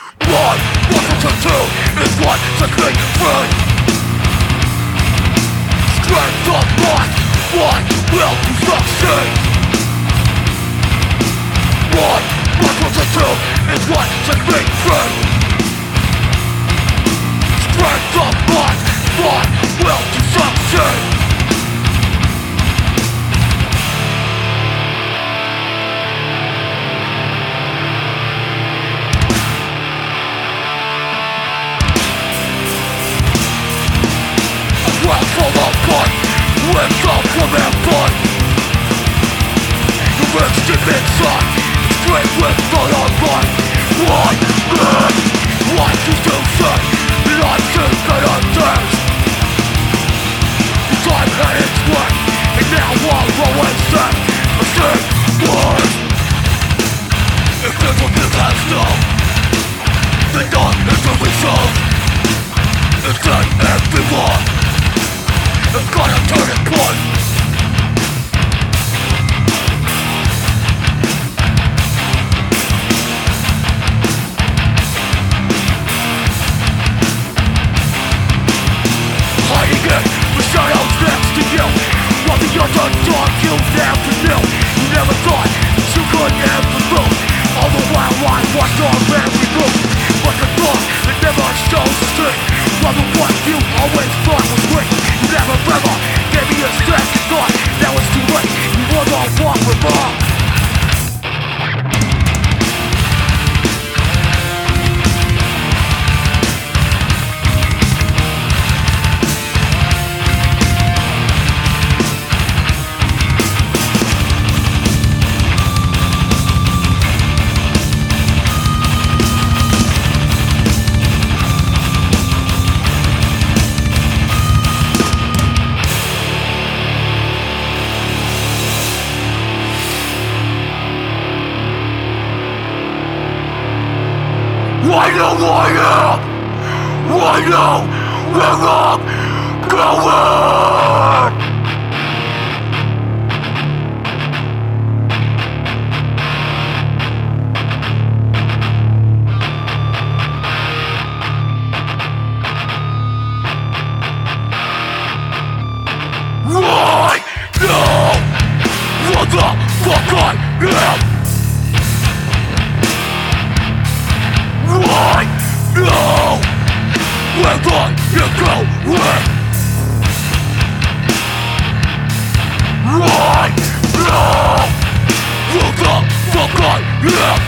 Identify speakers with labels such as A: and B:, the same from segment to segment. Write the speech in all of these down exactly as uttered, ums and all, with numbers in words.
A: What? What to do is what to be free. Strength of mind, what will you succeed? What? What to do is what to be free. Strength of mind, what will you succeed? Well, full of fun, lives up from their fun. The rich deep inside, straight with blood on blood. Why, man, why you still say life is better days? The time had its way, and now I'll always say the same words. If this will be past now, then none is the result. Instead, everyone it's gonna turn it point. Hiding it, the shadows next to you. While the underdog you never knew. You never thought that you could ever lose. All the while I watched our every move. But the thought that never shows the street. While the one you always thought was great. You never ever gave me a second thought. Now it's too late, you wanna walk with wrong. I know who I am! I know where I'm going! I know what the fuck I am! I know where I am going. I know who the fuck I am.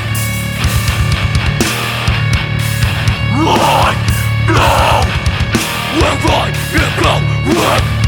A: I know where I am going.